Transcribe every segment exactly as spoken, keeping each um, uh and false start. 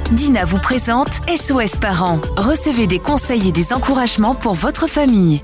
Dina vous présente S O S Parents. Recevez des conseils et des encouragements pour votre famille.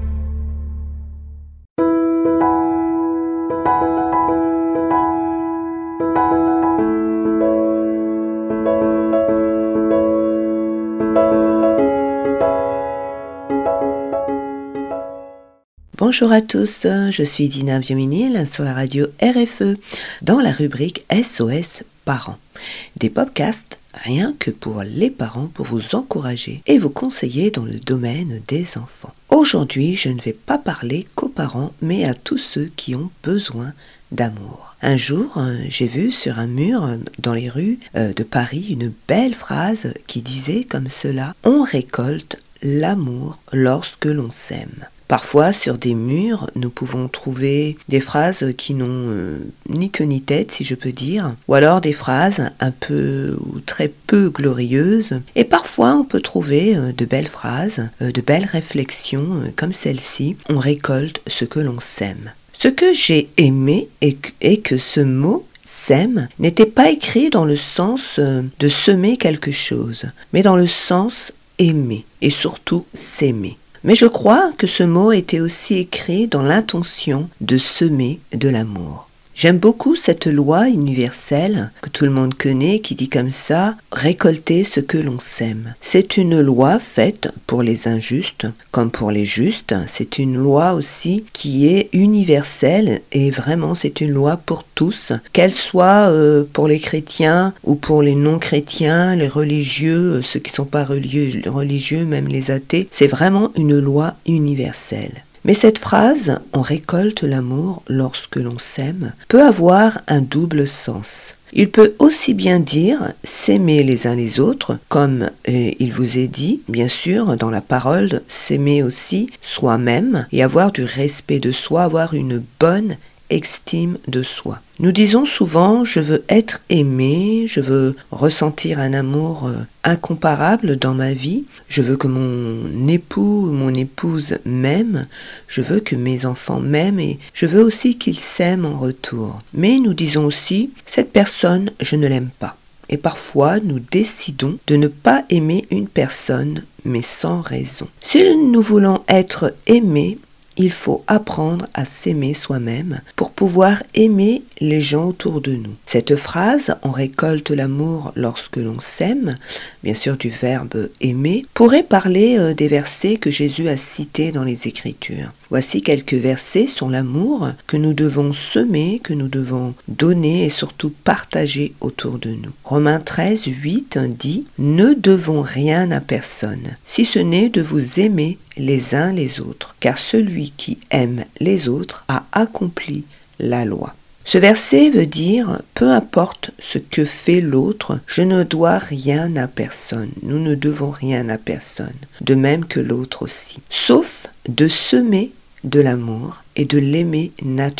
Bonjour à tous, je suis Dina Viominil sur la radio R F E dans la rubrique S O S Parents. Des podcasts rien que pour les parents, pour vous encourager et vous conseiller dans le domaine des enfants. Aujourd'hui, je ne vais pas parler qu'aux parents, mais à tous ceux qui ont besoin d'amour. Un jour, j'ai vu sur un mur dans les rues de Paris une belle phrase qui disait comme cela: « On récolte l'amour lorsque l'on s'aime ». Parfois, sur des murs, nous pouvons trouver des phrases qui n'ont euh, ni queue ni tête, si je peux dire, ou alors des phrases un peu ou très peu glorieuses. Et parfois, on peut trouver euh, de belles phrases, euh, de belles réflexions euh, comme celle-ci. On récolte ce que l'on sème. Ce que j'ai aimé est que, est que ce mot sème n'était pas écrit dans le sens euh, de semer quelque chose, mais dans le sens aimer et surtout s'aimer. Mais je crois que ce mot était aussi écrit dans l'intention de semer de l'amour. J'aime beaucoup cette loi universelle que tout le monde connaît qui dit comme ça: récolter ce que l'on sème. C'est une loi faite pour les injustes comme pour les justes. C'est une loi aussi qui est universelle et vraiment c'est une loi pour tous, qu'elle soit euh, pour les chrétiens ou pour les non-chrétiens, les religieux, ceux qui ne sont pas religieux, religieux, même les athées. C'est vraiment une loi universelle. Mais cette phrase « on récolte l'amour lorsque l'on s'aime » peut avoir un double sens. Il peut aussi bien dire s'aimer les uns les autres, comme euh, il vous est dit, bien sûr, dans la parole, s'aimer aussi soi-même et avoir du respect de soi, avoir une bonne estime de soi. Nous disons souvent « je veux être aimé, je veux ressentir un amour euh, incomparable dans ma vie, je veux que mon époux ou mon épouse m'aime, je veux que mes enfants m'aiment et je veux aussi qu'ils s'aiment en retour. » Mais nous disons aussi « cette personne, je ne l'aime pas ». Et parfois, nous décidons de ne pas aimer une personne, mais sans raison. Si nous voulons être aimés, il faut apprendre à s'aimer soi-même pour pouvoir aimer les gens autour de nous. Cette phrase « on récolte l'amour lorsque l'on s'aime », bien sûr du verbe « aimer », pourrait parler euh, des versets que Jésus a cités dans les Écritures. Voici quelques versets sur l'amour que nous devons semer, que nous devons donner et surtout partager autour de nous. Romains treize, huit dit « Ne devons rien à personne, si ce n'est de vous aimer les uns les autres, car celui qui aime les autres a accompli la loi. » Ce verset veut dire « peu importe ce que fait l'autre, je ne dois rien à personne, nous ne devons rien à personne, de même que l'autre aussi, sauf de semer de l'amour et de l'aimer naturellement. »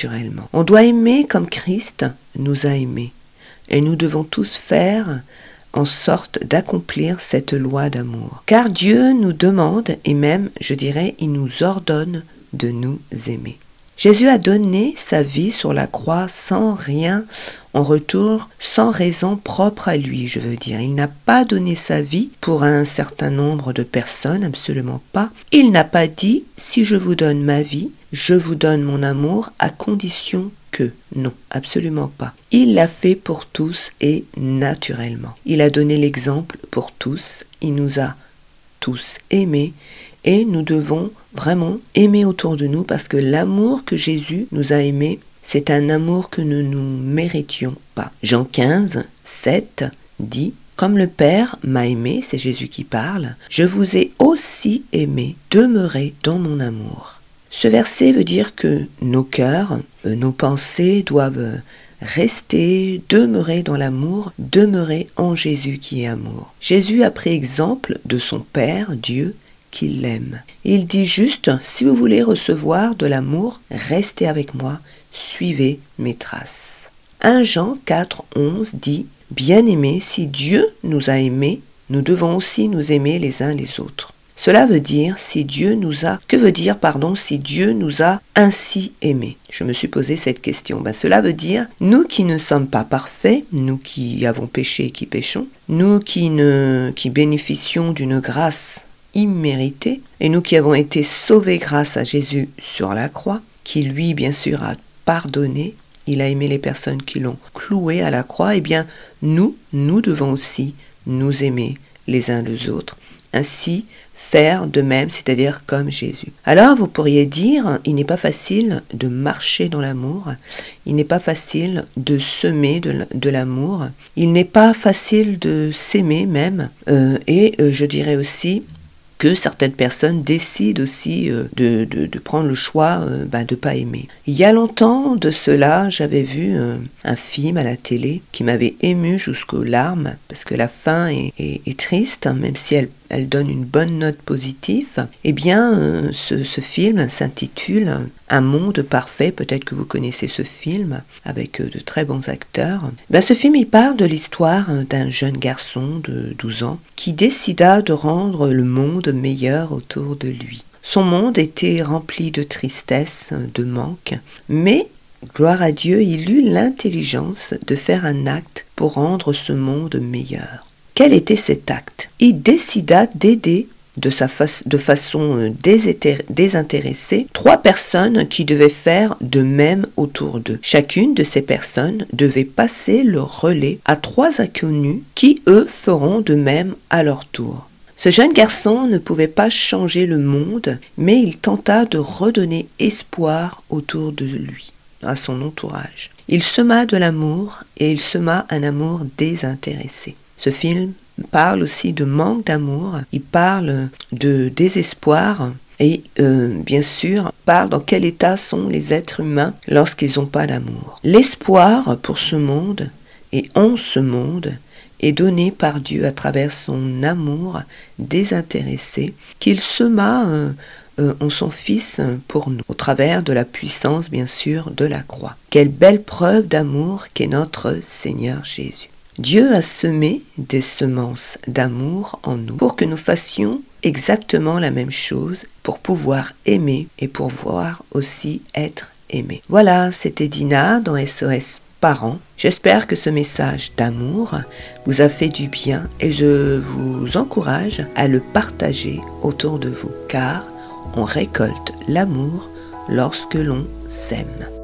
On doit aimer comme Christ nous a aimés, et nous devons tous faire en sorte d'accomplir cette loi d'amour. Car Dieu nous demande, et même, je dirais, il nous ordonne de nous aimer. Jésus a donné sa vie sur la croix sans rien en retour, sans raison propre à lui, je veux dire. Il n'a pas donné sa vie pour un certain nombre de personnes, absolument pas. Il n'a pas dit « si je vous donne ma vie, je vous donne mon amour à condition que ». Non, absolument pas. Il l'a fait pour tous et naturellement. Il a donné l'exemple pour tous. Il nous a tous aimés et nous devons vraiment aimer autour de nous parce que l'amour que Jésus nous a aimés, c'est un amour que nous ne nous méritions pas. Jean quinze, sept dit « Comme le Père m'a aimé, c'est Jésus qui parle, je vous ai aussi aimé, demeurez dans mon amour. » Ce verset veut dire que nos cœurs, nos pensées doivent rester, demeurer dans l'amour, demeurer en Jésus qui est amour. Jésus a pris exemple de son Père, Dieu, qui l'aime. Il dit juste, si vous voulez recevoir de l'amour, restez avec moi, suivez mes traces. premier Jean quatre, onze dit, bien-aimés, si Dieu nous a aimés, nous devons aussi nous aimer les uns les autres. Cela veut dire si Dieu nous a, que veut dire, pardon, si Dieu nous a ainsi aimés? Je me suis posé cette question. Ben, cela veut dire, nous qui ne sommes pas parfaits, nous qui avons péché et qui péchons, nous qui, ne, qui bénéficions d'une grâce imméritée, et nous qui avons été sauvés grâce à Jésus sur la croix, qui lui, bien sûr, a pardonné, il a aimé les personnes qui l'ont cloué à la croix, eh bien, nous, nous devons aussi nous aimer les uns les autres, ainsi faire de même, c'est-à-dire comme Jésus. Alors, vous pourriez dire, il n'est pas facile de marcher dans l'amour, il n'est pas facile de semer de, de l'amour, il n'est pas facile de s'aimer même, euh, et euh, je dirais aussi que certaines personnes décident aussi euh, de, de, de prendre le choix euh, ben, de ne pas aimer. Il y a longtemps de cela, j'avais vu euh, un film à la télé qui m'avait ému jusqu'aux larmes, parce que la fin est, est, est triste, hein, même si elle, elle donne une bonne note positive. Eh bien, euh, ce, ce film s'intitule « Un monde parfait », peut-être que vous connaissez ce film, avec euh, de très bons acteurs. Ben, ce film, il parle de l'histoire d'un jeune garçon de douze ans qui décida de rendre le monde meilleur autour de lui. Son monde était rempli de tristesse, de manque, mais, gloire à Dieu, il eut l'intelligence de faire un acte pour rendre ce monde meilleur. Quel était cet acte? Il décida d'aider de, sa fa- de façon déséter- désintéressée trois personnes qui devaient faire de même autour d'eux. Chacune de ces personnes devait passer le relais à trois inconnus qui, eux, feront de même à leur tour. Ce jeune garçon ne pouvait pas changer le monde, mais il tenta de redonner espoir autour de lui, à son entourage. Il sema de l'amour et il sema un amour désintéressé. Ce film parle aussi de manque d'amour, il parle de désespoir et euh, bien sûr parle dans quel état sont les êtres humains lorsqu'ils n'ont pas d'amour. L'espoir pour ce monde et en ce monde est donné par Dieu à travers son amour désintéressé qu'il sema euh, euh, en son Fils pour nous, au travers de la puissance bien sûr de la croix. Quelle belle preuve d'amour qu'est notre Seigneur Jésus. Dieu a semé des semences d'amour en nous pour que nous fassions exactement la même chose, pour pouvoir aimer et pour pouvoir aussi être aimé. Voilà, c'était Dina dans S O S Parents. J'espère que ce message d'amour vous a fait du bien et je vous encourage à le partager autour de vous, car on récolte l'amour lorsque l'on s'aime.